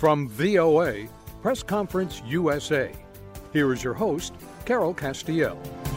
From VOA, Press Conference USA, here is your host, Carol Castiel.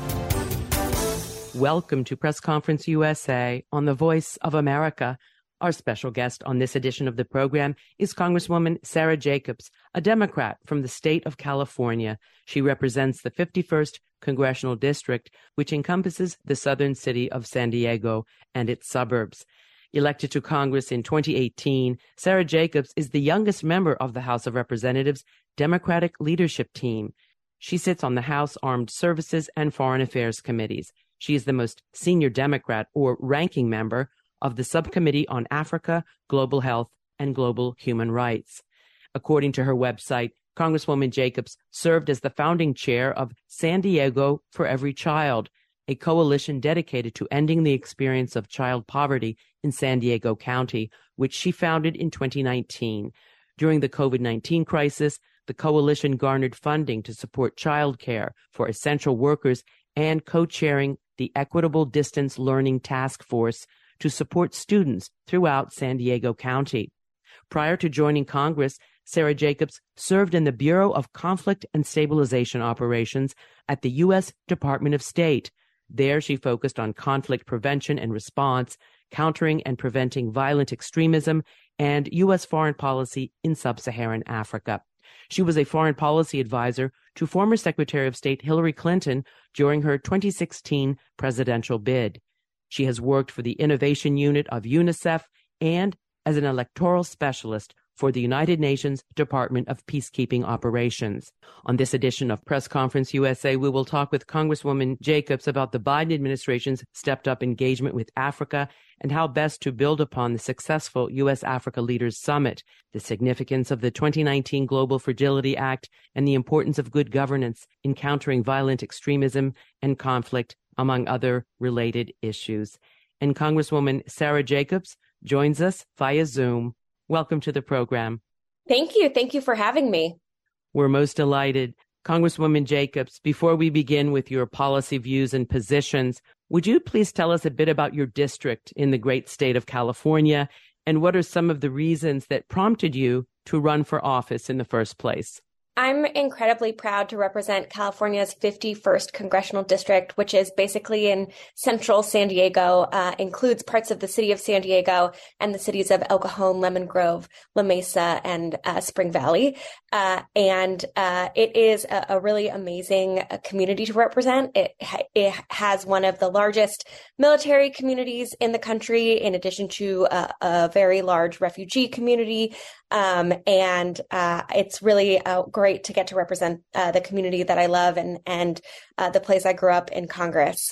Welcome to Press Conference USA on the Voice of America. Our special guest on this edition of the program is Congresswoman Sara Jacobs, a Democrat from the state of California. She represents the 51st Congressional District, which encompasses the southern city of San Diego and its suburbs. Elected to Congress in 2018, Sara Jacobs is the youngest member of the House of Representatives Democratic Leadership Team. She sits on the House Armed Services and Foreign Affairs Committees. She is the most senior Democrat or ranking member of the Subcommittee on Africa, Global Health, and Global Human Rights. According to her website, Congresswoman Jacobs served as the founding chair of San Diego for Every Child, a coalition dedicated to ending the experience of child poverty in San Diego County, which she founded in 2019. During the COVID-19 crisis, the coalition garnered funding to support childcare for essential workers and co-chairing the Equitable Distance Learning Task Force to support students throughout San Diego County. Prior to joining Congress, Sara Jacobs served in the Bureau of Conflict and Stabilization Operations at the U.S. Department of State. There, she focused on conflict prevention and response, countering and preventing violent extremism, and U.S. foreign policy in sub-Saharan Africa. She was a foreign policy advisor to former Secretary of State Hillary Clinton during her 2016 presidential bid. She has worked for the Innovation Unit of UNICEF and as an electoral specialist for the United Nations Department of Peacekeeping Operations. On this edition of Press Conference USA, we will talk with Congresswoman Jacobs about the Biden administration's stepped-up engagement with Africa and how best to build upon the successful U.S.-Africa Leaders Summit, the significance of the 2019 Global Fragility Act, and the importance of good governance in countering violent extremism and conflict, among other related issues. And Congresswoman Sara Jacobs joins us via Zoom. Welcome to the program. Thank you. Thank you for having me. We're most delighted. Congresswoman Jacobs, before we begin with your policy views and positions, would you please tell us a bit about your district in the great state of California, and what are some of the reasons that prompted you to run for office in the first place? I'm incredibly proud to represent California's 51st Congressional District, which is basically in central San Diego, includes parts of the city of San Diego and the cities of El Cajon, Lemon Grove, La Mesa, and Spring Valley. And it is a really amazing community to represent. It has one of the largest military communities in the country, in addition to a very large refugee community. And it's really great to get to represent the community that I love and the place I grew up in Congress.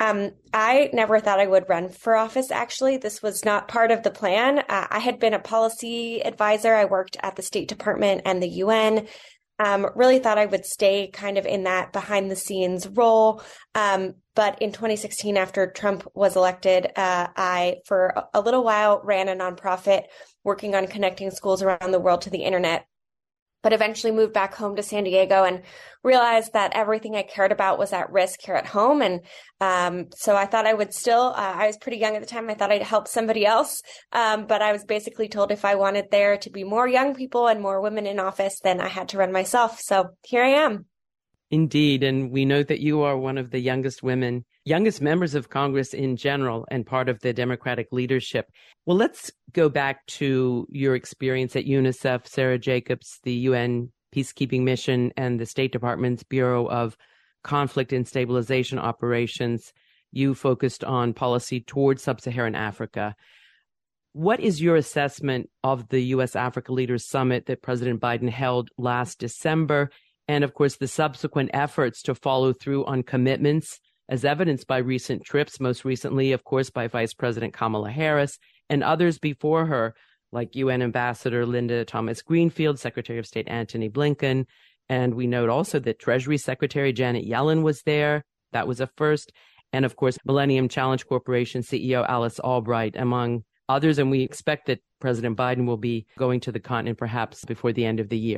I never thought I would run for office, actually. This was not part of the plan. I had been a policy advisor. I worked at the State Department and the UN. Really thought I would stay kind of in that behind the scenes role. But in 2016, after Trump was elected, I, for a little while, ran a nonprofit working on connecting schools around the world to the internet, but eventually moved back home to San Diego and realized that everything I cared about was at risk here at home. And so I thought I would still, I was pretty young at the time. I thought I'd help somebody else. But I was basically told if I wanted there to be more young people and more women in office, then I had to run myself. So here I am. Indeed. And we know that you are one of the youngest members of Congress in general, and part of the Democratic leadership. Well, let's go back to your experience at UNICEF, Sara Jacobs, the UN Peacekeeping Mission, and the State Department's Bureau of Conflict and Stabilization Operations. You focused on policy towards sub-Saharan Africa. What is your assessment of the U.S.-Africa Leaders Summit that President Biden held last December, and, of course, the subsequent efforts to follow through on commitments, as evidenced by recent trips, most recently, of course, by Vice President Kamala Harris and others before her, like UN Ambassador Linda Thomas-Greenfield, Secretary of State Antony Blinken. And we note also that Treasury Secretary Janet Yellen was there. That was a first. And, of course, Millennium Challenge Corporation CEO Alice Albright, among others. And we expect that President Biden will be going to the continent perhaps before the end of the year.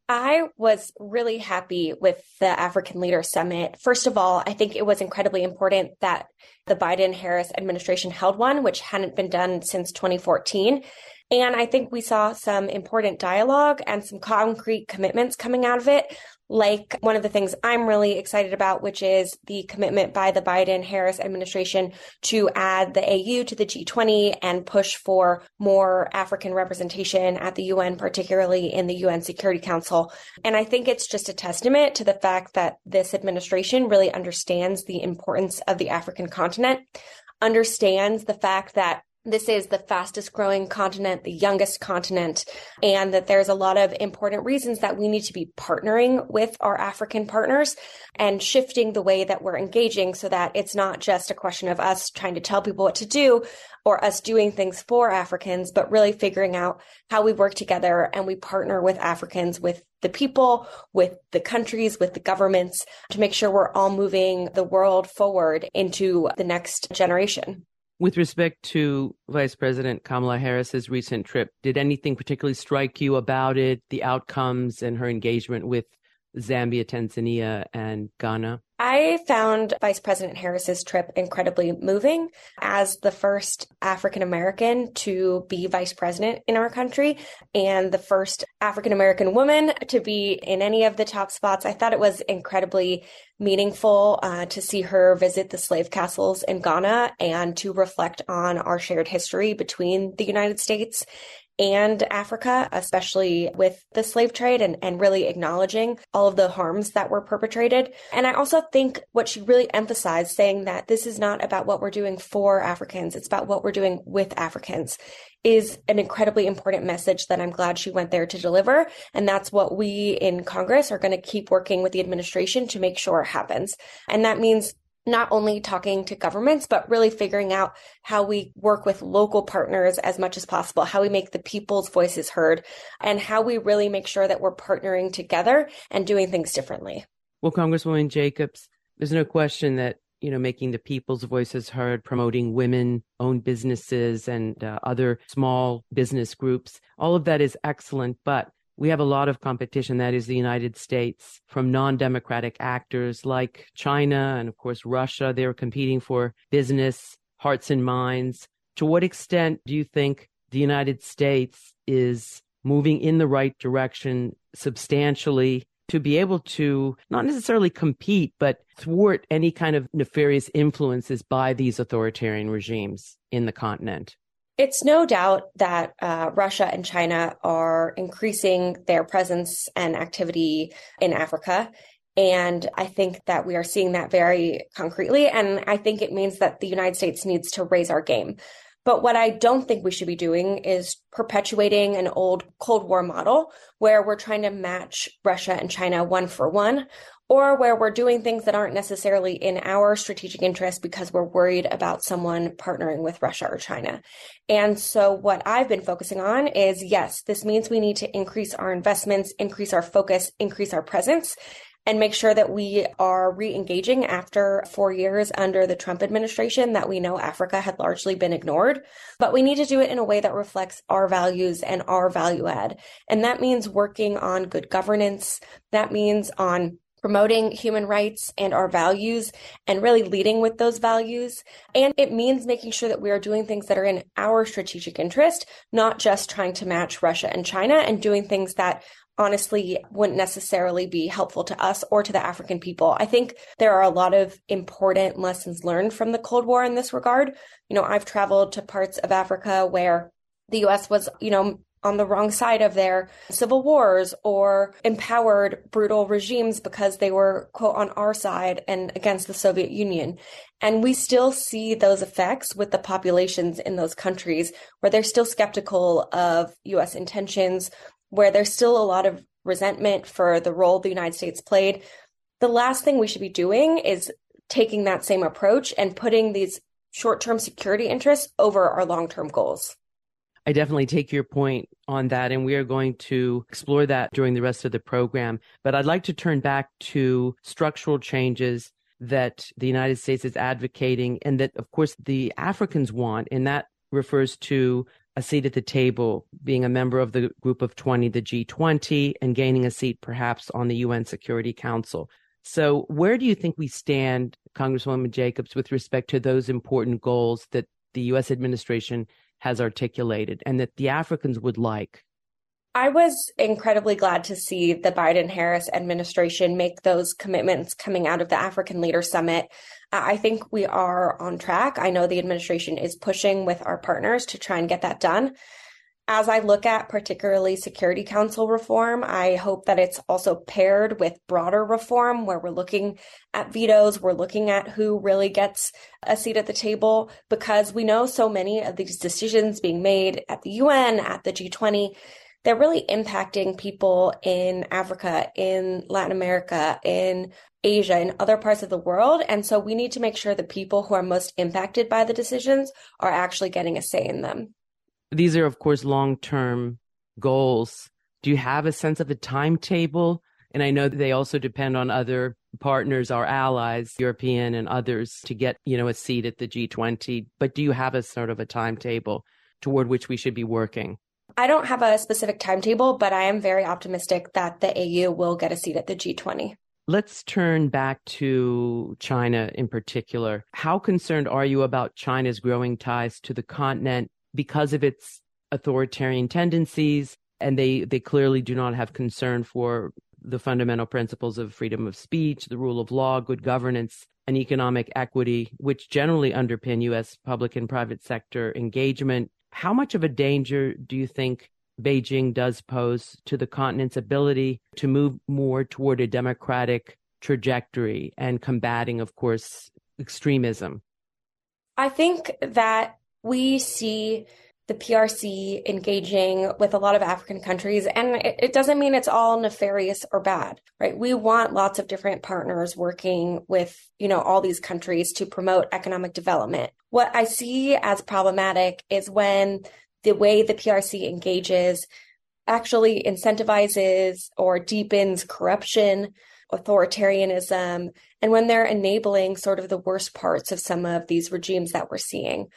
I was really happy with the African Leaders Summit. First of all, I think it was incredibly important that the Biden-Harris administration held one, which hadn't been done since 2014. And I think we saw some important dialogue and some concrete commitments coming out of it, like one of the things I'm really excited about, which is the commitment by the Biden-Harris administration to add the AU to the G20 and push for more African representation at the UN, particularly in the UN Security Council. And I think it's just a testament to the fact that this administration really understands the importance of the African continent, understands the fact that this is the fastest growing continent, the youngest continent, and that there's a lot of important reasons that we need to be partnering with our African partners and shifting the way that we're engaging so that it's not just a question of us trying to tell people what to do or us doing things for Africans, but really figuring out how we work together and we partner with Africans, with the people, with the countries, with the governments to make sure we're all moving the world forward into the next generation. With respect to Vice President Kamala Harris's recent trip, did anything particularly strike you about it, the outcomes and her engagement with Zambia, Tanzania, and Ghana? I found Vice President Harris's trip incredibly moving. As the first African American to be vice president in our country and the first African American woman to be in any of the top spots, I thought it was incredibly meaningful to see her visit the slave castles in Ghana and to reflect on our shared history between the United States and Africa, especially with the slave trade and really acknowledging all of the harms that were perpetrated. And I also think what she really emphasized, saying that this is not about what we're doing for Africans, it's about what we're doing with Africans, is an incredibly important message that I'm glad she went there to deliver. And that's what we in Congress are going to keep working with the administration to make sure happens. And that means not only talking to governments, but really figuring out how we work with local partners as much as possible, how we make the people's voices heard, and how we really make sure that we're partnering together and doing things differently. Well, Congresswoman Jacobs, there's no question that, making the people's voices heard, promoting women-owned businesses and other small business groups, all of that is excellent, but we have a lot of competition, that is the United States, from non-democratic actors like China and, of course, Russia. They're competing for business, hearts and minds. To what extent do you think the United States is moving in the right direction substantially to be able to not necessarily compete, but thwart any kind of nefarious influences by these authoritarian regimes in the continent? It's no doubt that Russia and China are increasing their presence and activity in Africa. And I think that we are seeing that very concretely. And I think it means that the United States needs to raise our game. But what I don't think we should be doing is perpetuating an old Cold War model where we're trying to match Russia and China one for one, or where we're doing things that aren't necessarily in our strategic interest because we're worried about someone partnering with Russia or China. And so what I've been focusing on is, yes, this means we need to increase our investments, increase our focus, increase our presence, and make sure that we are re-engaging after 4 years under the Trump administration that we know Africa had largely been ignored. But we need to do it in a way that reflects our values and our value add. And that means working on good governance. That means on promoting human rights and our values and really leading with those values. And it means making sure that we are doing things that are in our strategic interest, not just trying to match Russia and China and doing things that honestly wouldn't necessarily be helpful to us or to the African people. I think there are a lot of important lessons learned from the Cold War in this regard. I've traveled to parts of Africa where the U.S. was, on the wrong side of their civil wars or empowered brutal regimes because they were, quote, on our side and against the Soviet Union. And we still see those effects with the populations in those countries where they're still skeptical of U.S. intentions, where there's still a lot of resentment for the role the United States played. The last thing we should be doing is taking that same approach and putting these short-term security interests over our long-term goals. I definitely take your point on that, and we are going to explore that during the rest of the program. But I'd like to turn back to structural changes that the United States is advocating and that, of course, the Africans want, and that refers to a seat at the table, being a member of the Group of 20, the G20, and gaining a seat perhaps on the UN Security Council. So where do you think we stand, Congresswoman Jacobs, with respect to those important goals that the U.S. administration has articulated and that the Africans would like? I was incredibly glad to see the Biden-Harris administration make those commitments coming out of the African Leaders Summit. I think we are on track. I know the administration is pushing with our partners to try and get that done. As I look at particularly Security Council reform, I hope that it's also paired with broader reform where we're looking at vetoes, we're looking at who really gets a seat at the table, because we know so many of these decisions being made at the UN, at the G20, they're really impacting people in Africa, in Latin America, in Asia, in other parts of the world. And so we need to make sure the people who are most impacted by the decisions are actually getting a say in them. These are, of course, long-term goals. Do you have a sense of a timetable? And I know that they also depend on other partners, our allies, European and others, to get, a seat at the G20. But do you have a sort of a timetable toward which we should be working? I don't have a specific timetable, but I am very optimistic that the AU will get a seat at the G20. Let's turn back to China in particular. How concerned are you about China's growing ties to the continent because of its authoritarian tendencies? And they clearly do not have concern for the fundamental principles of freedom of speech, the rule of law, good governance, and economic equity, which generally underpin U.S. public and private sector engagement. How much of a danger do you think Beijing does pose to the continent's ability to move more toward a democratic trajectory and combating, of course, extremism? I think that we see the PRC engaging with a lot of African countries, and it doesn't mean it's all nefarious or bad, right? We want lots of different partners working with, all these countries to promote economic development. What I see as problematic is when the way the PRC engages actually incentivizes or deepens corruption, authoritarianism, and when they're enabling sort of the worst parts of some of these regimes that we're seeing.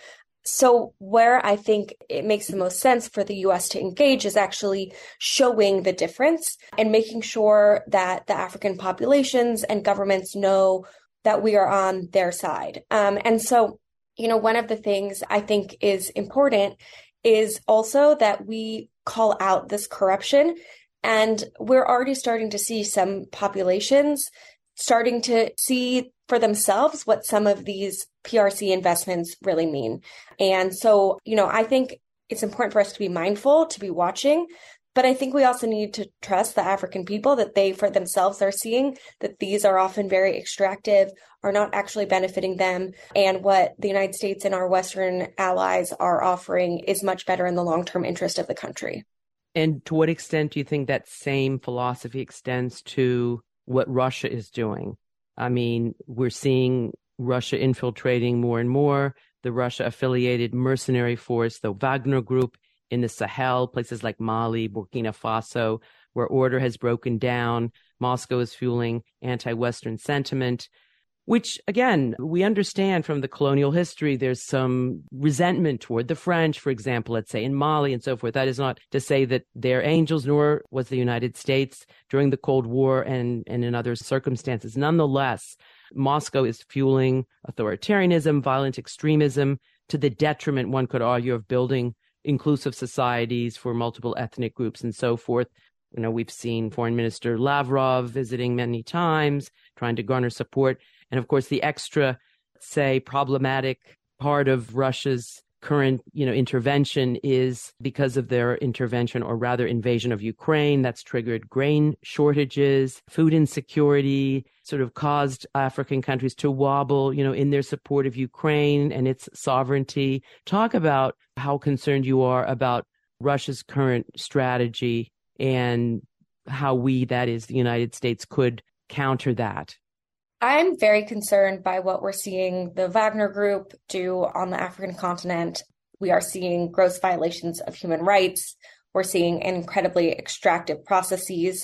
So where I think it makes the most sense for the U.S. to engage is actually showing the difference and making sure that the African populations and governments know that we are on their side. And so, one of the things I think is important is also that we call out this corruption. And we're already starting to see some populations starting to see for themselves what some of these PRC investments really mean. And so, I think it's important for us to be mindful, to be watching, but I think we also need to trust the African people that they for themselves are seeing that these are often very extractive, are not actually benefiting them. And what the United States and our Western allies are offering is much better in the long-term interest of the country. And to what extent do you think that same philosophy extends to what Russia is doing? I mean, we're seeing Russia infiltrating more and more, the Russia-affiliated mercenary force, the Wagner Group in the Sahel, places like Mali, Burkina Faso, where order has broken down. Moscow is fueling anti-Western sentiment, which, again, we understand from the colonial history. There's some resentment toward the French, for example, let's say in Mali and so forth. That is not to say that they're angels, nor was the United States during the Cold War and in other circumstances. Nonetheless, Moscow is fueling authoritarianism, violent extremism, to the detriment, one could argue, of building inclusive societies for multiple ethnic groups and so forth. We've seen Foreign Minister Lavrov visiting many times, trying to garner support. And of course, the extra, problematic part of Russia's current, intervention is because of their intervention, or rather invasion of Ukraine. That's triggered grain shortages, food insecurity, sort of caused African countries to wobble, in their support of Ukraine and its sovereignty. Talk about how concerned you are about Russia's current strategy and how we, that is the United States, could counter that. I'm very concerned by what we're seeing the Wagner Group do on the African continent. We are seeing gross violations of human rights. We're seeing incredibly extractive processes.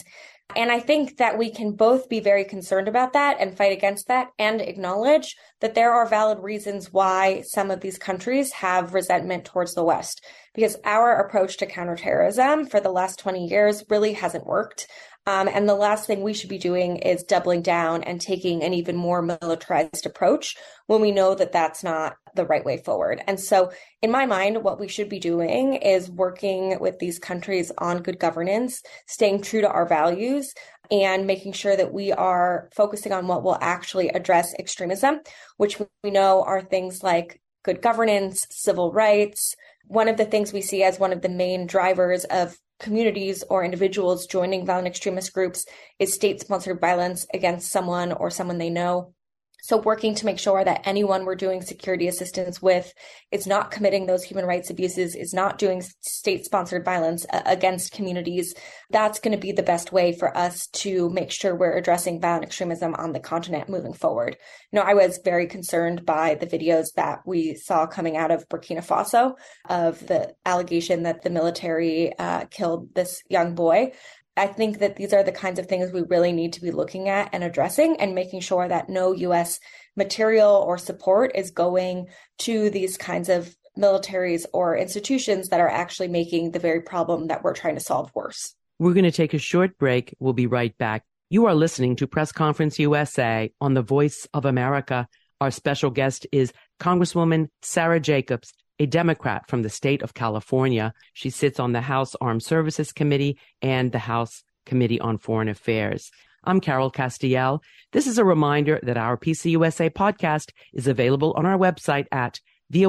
And I think that we can both be very concerned about that and fight against that and acknowledge that there are valid reasons why some of these countries have resentment towards the West, because our approach to counterterrorism for the last 20 years really hasn't worked. And the last thing we should be doing is doubling down and taking an even more militarized approach when we know that that's not the right way forward. And so in my mind, what we should be doing is working with these countries on good governance, staying true to our values, and making sure that we are focusing on what will actually address extremism, which we know are things like good governance, civil rights. One of the things we see as one of the main drivers of communities or individuals joining violent extremist groups is state-sponsored violence against someone or someone they know. So working to make sure that anyone we're doing security assistance with is not committing those human rights abuses, is not doing state-sponsored violence against communities, that's going to be the best way for us to make sure we're addressing violent extremism on the continent moving forward. I was very concerned by the videos that we saw coming out of Burkina Faso of the allegation that the military killed this young boy. I think that these are the kinds of things we really need to be looking at and addressing and making sure that no U.S. material or support is going to these kinds of militaries or institutions that are actually making the very problem that we're trying to solve worse. We're going to take a short break. We'll be right back. You are listening to Press Conference USA on the Voice of America. Our special guest is Congresswoman Sara Jacobs, a Democrat from the state of California. She sits on the House Armed Services Committee and the House Committee on Foreign Affairs. I'm Carol Castiel. This is a reminder that our PCUSA podcast is available on our website at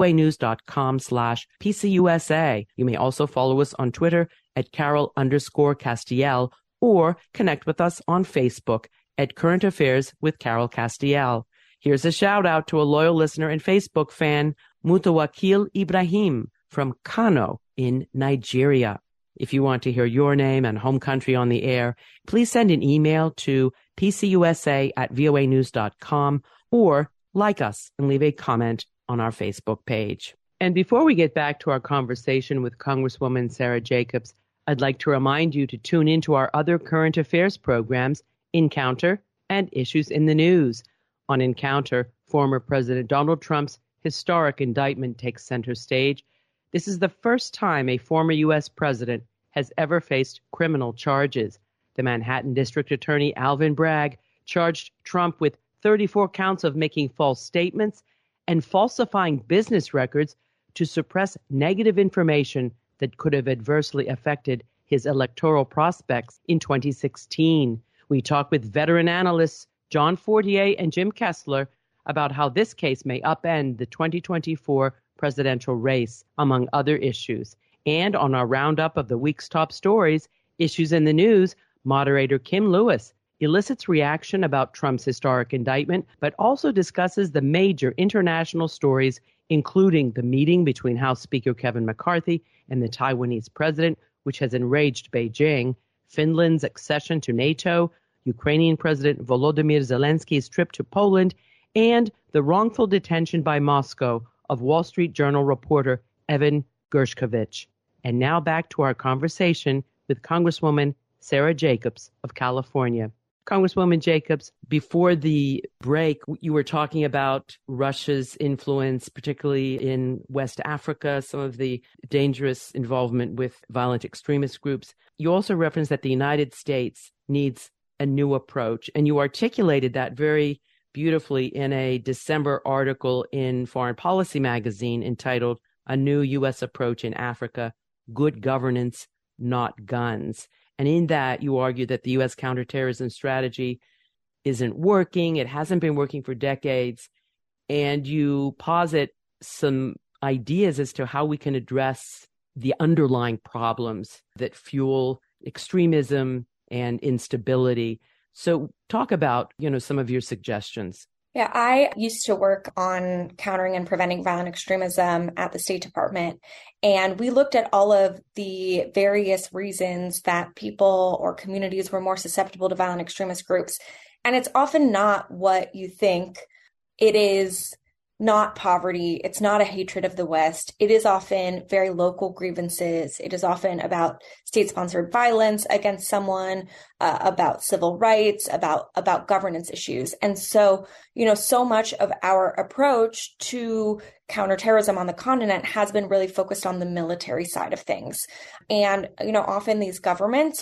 voanews.com/PCUSA. You may also follow us on Twitter at Carol_Castiel or connect with us on Facebook at Current Affairs with Carol Castiel. Here's a shout out to a loyal listener and Facebook fan, Mutawakil Ibrahim from Kano in Nigeria. If you want to hear your name and home country on the air, please send an email to pcusa@voanews.com or like us and leave a comment on our Facebook page. And before we get back to our conversation with Congresswoman Sara Jacobs, I'd like to remind you to tune into our other current affairs programs, Encounter and Issues in the News. On Encounter, former President Donald Trump's historic indictment takes center stage. This is the first time a former U.S. president has ever faced criminal charges. The Manhattan District Attorney Alvin Bragg charged Trump with 34 counts of making false statements and falsifying business records to suppress negative information that could have adversely affected his electoral prospects in 2016. We talk with veteran analysts John Fortier and Jim Kessler about how this case may upend the 2024 presidential race, among other issues. And on our roundup of the week's top stories, Issues in the News, moderator Kim Lewis elicits reaction about Trump's historic indictment, but also discusses the major international stories, including the meeting between House Speaker Kevin McCarthy and the Taiwanese president, which has enraged Beijing, Finland's accession to NATO, Ukrainian President Volodymyr Zelensky's trip to Poland, and the wrongful detention by Moscow of Wall Street Journal reporter Evan Gershkovich. And now back to our conversation with Congresswoman Sara Jacobs of California. Congresswoman Jacobs, before the break, you were talking about Russia's influence, particularly in West Africa, some of the dangerous involvement with violent extremist groups. You also referenced that the United States needs a new approach, and you articulated that very beautifully in a December article in Foreign Policy magazine entitled A New U.S. Approach in Africa, Good Governance, Not Guns. And in that, you argue that the U.S. counterterrorism strategy isn't working. It hasn't been working for decades. And you posit some ideas as to how we can address the underlying problems that fuel extremism and instability. So talk about, some of your suggestions. Yeah, I used to work on countering and preventing violent extremism at the State Department, and we looked at all of the various reasons that people or communities were more susceptible to violent extremist groups. And it's often not what you think. It is not poverty. It's not a hatred of the West. It is often very local grievances. It is often about state-sponsored violence against someone, about civil rights, about governance issues. And so, so much of our approach to counterterrorism on the continent has been really focused on the military side of things. And, often these governments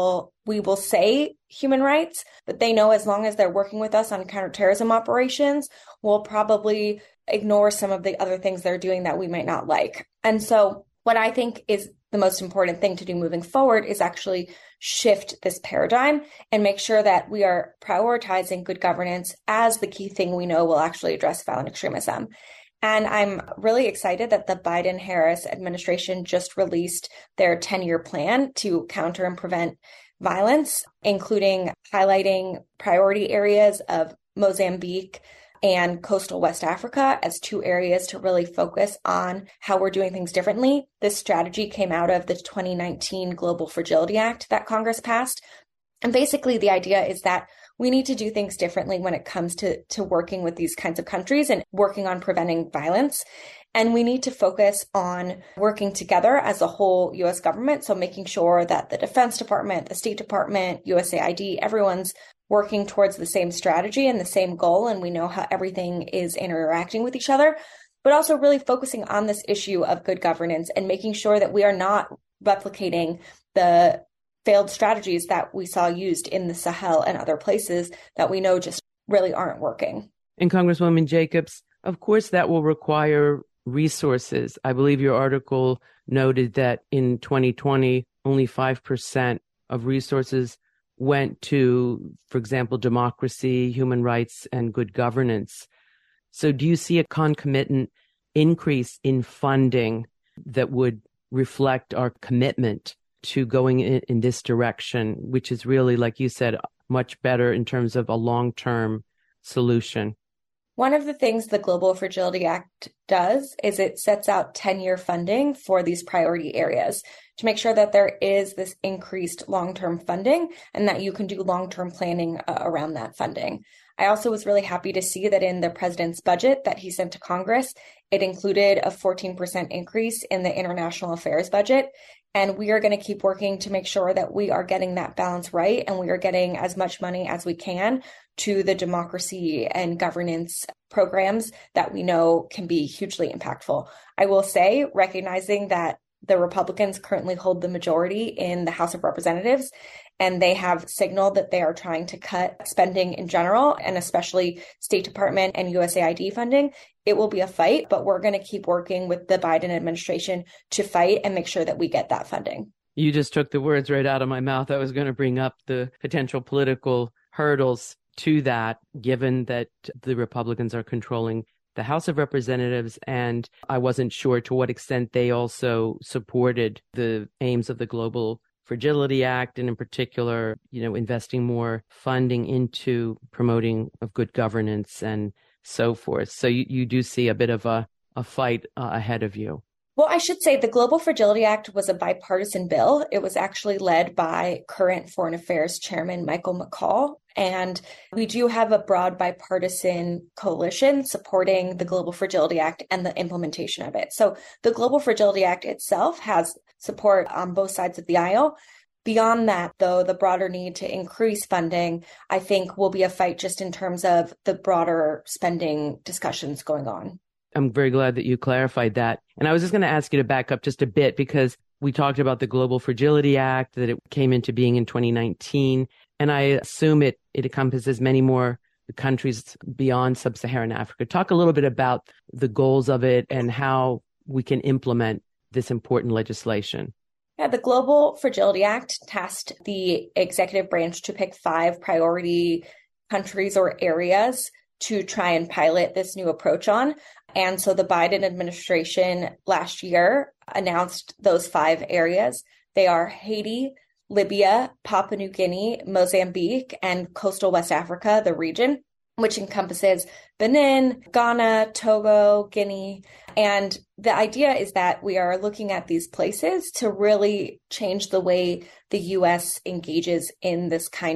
we will say human rights, but they know as long as they're working with us on counterterrorism operations, we'll probably ignore some of the other things they're doing that we might not like. And so what I think is the most important thing to do moving forward is actually shift this paradigm and make sure that we are prioritizing good governance as the key thing we know will actually address violent extremism. And I'm really excited that the Biden-Harris administration just released their 10-year plan to counter and prevent violence, including highlighting priority areas of Mozambique and coastal West Africa as two areas to really focus on how we're doing things differently. This strategy came out of the 2019 Global Fragility Act that Congress passed. And basically the idea is that we need to do things differently when it comes to working with these kinds of countries and working on preventing violence. And we need to focus on working together as a whole U.S. government. So making sure that the Defense Department, the State Department, USAID, everyone's working towards the same strategy and the same goal. And we know how everything is interacting with each other, but also really focusing on this issue of good governance and making sure that we are not replicating the failed strategies that we saw used in the Sahel and other places that we know just really aren't working. And Congresswoman Jacobs, of course, that will require resources. I believe your article noted that in 2020, only 5% of resources went to, for example, democracy, human rights, and good governance. So do you see a concomitant increase in funding that would reflect our commitment to going in this direction, which is really, like you said, much better in terms of a long-term solution? One of the things the Global Fragility Act does is it sets out 10-year funding for these priority areas to make sure that there is this increased long-term funding and that you can do long-term planning around that funding. I also was really happy to see that in the president's budget that he sent to Congress, it included a 14% increase in the international affairs budget. And we are going to keep working to make sure that we are getting that balance right and we are getting as much money as we can to the democracy and governance programs that we know can be hugely impactful. I will say, recognizing that the Republicans currently hold the majority in the House of Representatives, and they have signaled that they are trying to cut spending in general, and especially State Department and USAID funding. It will be a fight, but we're going to keep working with the Biden administration to fight and make sure that we get that funding. You just took the words right out of my mouth. I was going to bring up the potential political hurdles to that, given that the Republicans are controlling the House of Representatives, and I wasn't sure to what extent they also supported the aims of the Global Fragility Act, and in particular, investing more funding into promoting of good governance and so forth. So you do see a bit of a fight ahead of you. Well, I should say the Global Fragility Act was a bipartisan bill. It was actually led by current Foreign Affairs Chairman Michael McCaul. And we do have a broad bipartisan coalition supporting the Global Fragility Act and the implementation of it. So the Global Fragility Act itself has support on both sides of the aisle. Beyond that, though, the broader need to increase funding, I think, will be a fight just in terms of the broader spending discussions going on. I'm very glad that you clarified that. And I was just going to ask you to back up just a bit, because we talked about the Global Fragility Act, that it came into being in 2019. And I assume it encompasses many more countries beyond sub-Saharan Africa. Talk a little bit about the goals of it and how we can implement this important legislation. Yeah, the Global Fragility Act tasked the executive branch to pick 5 priority countries or areas to try and pilot this new approach on. And so the Biden administration last year announced those 5 areas. They are Haiti, Libya, Papua New Guinea, Mozambique, and coastal West Africa, the region, which encompasses Benin, Ghana, Togo, Guinea. And the idea is that we are looking at these places to really change the way the U.S. engages in this kind of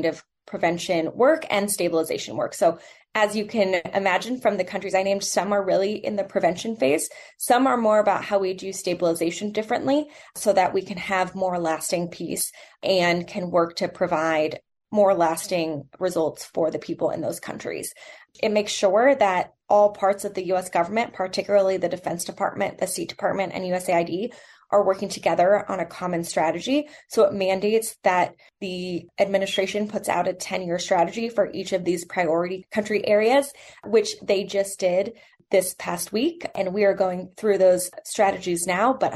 prevention work and stabilization work. So as you can imagine from the countries I named, some are really in the prevention phase. Some are more about how we do stabilization differently so that we can have more lasting peace and can work to provide more lasting results for the people in those countries. It makes sure that all parts of the U.S. government, particularly the Defense Department, the State Department, and USAID, are working together on a common strategy. So it mandates that the administration puts out a 10-year strategy for each of these priority country areas, which they just did this past week. And we are going through those strategies now, but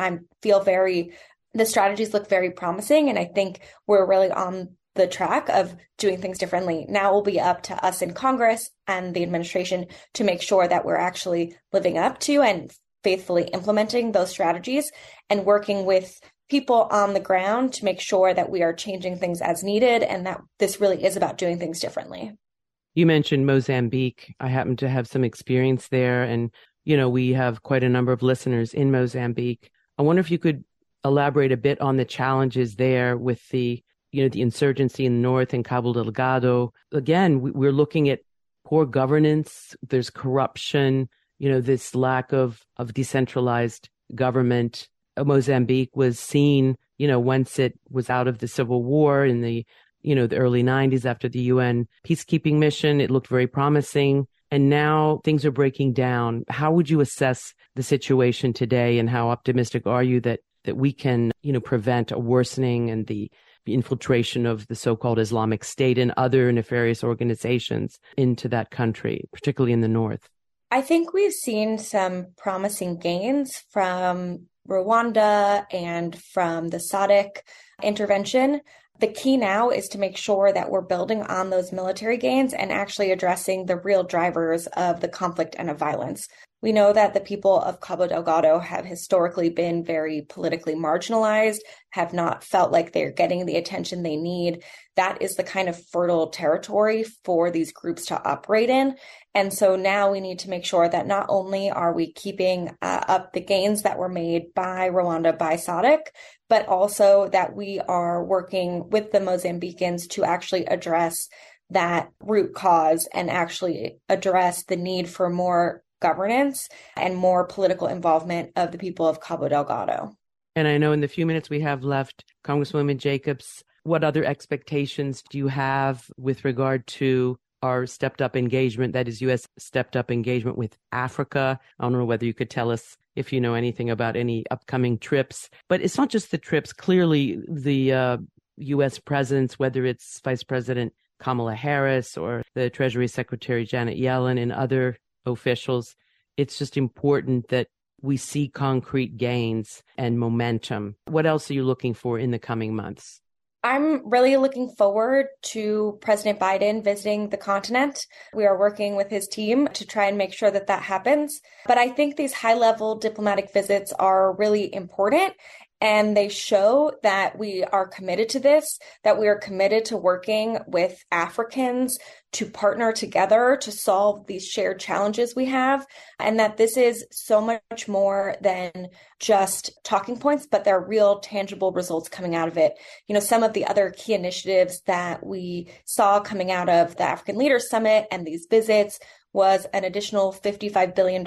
the strategies look very promising. And I think we're really on the track of doing things differently. Now it will be up to us in Congress and the administration to make sure that we're actually living up to and faithfully implementing those strategies and working with people on the ground to make sure that we are changing things as needed and that this really is about doing things differently. You mentioned Mozambique. I happen to have some experience there, and, we have quite a number of listeners in Mozambique. I wonder if you could elaborate a bit on the challenges there with the insurgency in the north in Cabo Delgado. Again, we're looking at poor governance. There's corruption, this lack of decentralized government. Mozambique was seen, once it was out of the civil war in the early 90s after the UN peacekeeping mission, it looked very promising. And now things are breaking down. How would you assess the situation today, and how optimistic are you that we can, prevent a worsening and the infiltration of the so-called Islamic State and other nefarious organizations into that country, particularly in the north? I think we've seen some promising gains from Rwanda and from the SADC intervention. The key now is to make sure that we're building on those military gains and actually addressing the real drivers of the conflict and of violence. We know that the people of Cabo Delgado have historically been very politically marginalized, have not felt like they're getting the attention they need. That is the kind of fertile territory for these groups to operate in. And so now we need to make sure that not only are we keeping up the gains that were made by Rwanda, by SADC, but also that we are working with the Mozambicans to actually address that root cause and actually address the need for more governance and more political involvement of the people of Cabo Delgado. And I know in the few minutes we have left, Congresswoman Jacobs, what other expectations do you have with regard to our stepped up engagement, that is U.S. stepped up engagement with Africa? I don't know whether you could tell us if you know anything about any upcoming trips, but it's not just the trips. Clearly the U.S. presence, whether it's Vice President Kamala Harris or the Treasury Secretary Janet Yellen and other officials, it's just important that we see concrete gains and momentum. What else are you looking for in the coming months? I'm really looking forward to President Biden visiting the continent. We are working with his team to try and make sure that that happens. But I think these high-level diplomatic visits are really important. And they show that we are committed to this, that we are committed to working with Africans to partner together to solve these shared challenges we have, and that this is so much more than just talking points, but there are real tangible results coming out of it. Some of the other key initiatives that we saw coming out of the African Leaders Summit and these visits was an additional $55 billion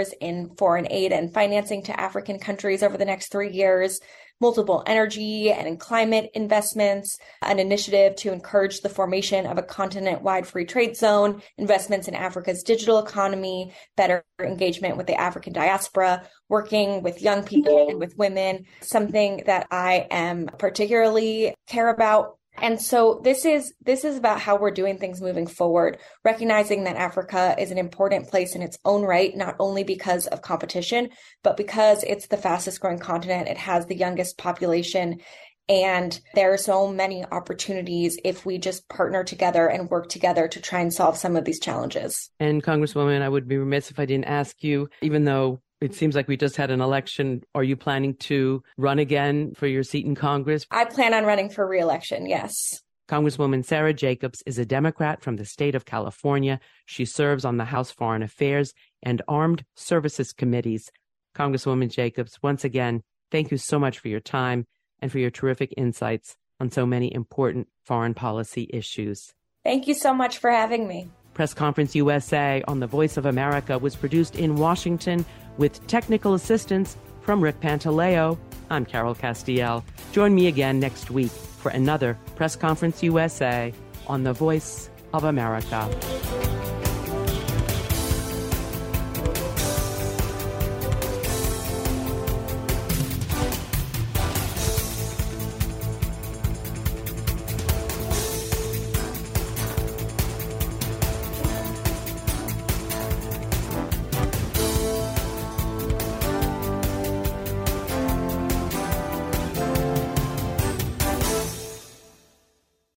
in foreign aid and financing to African countries over the next 3 years, multiple energy and climate investments, an initiative to encourage the formation of a continent-wide free trade zone, investments in Africa's digital economy, better engagement with the African diaspora, working with young people and with women, something that I am particularly care about. And so this is about how we're doing things moving forward, recognizing that Africa is an important place in its own right, not only because of competition, but because it's the fastest growing continent. It has the youngest population. And there are so many opportunities if we just partner together and work together to try and solve some of these challenges. And Congresswoman, I would be remiss if I didn't ask you, even though it seems like we just had an election, are you planning to run again for your seat in Congress? I plan on running for re-election, yes. Congresswoman Sara Jacobs is a Democrat from the state of California. She serves on the House Foreign Affairs and Armed Services Committees. Congresswoman Jacobs, once again, thank you so much for your time and for your terrific insights on so many important foreign policy issues. Thank you so much for having me. Press Conference USA on the Voice of America was produced in Washington with technical assistance from Rick Pantaleo. I'm Carol Castiel. Join me again next week for another Press Conference USA on the Voice of America.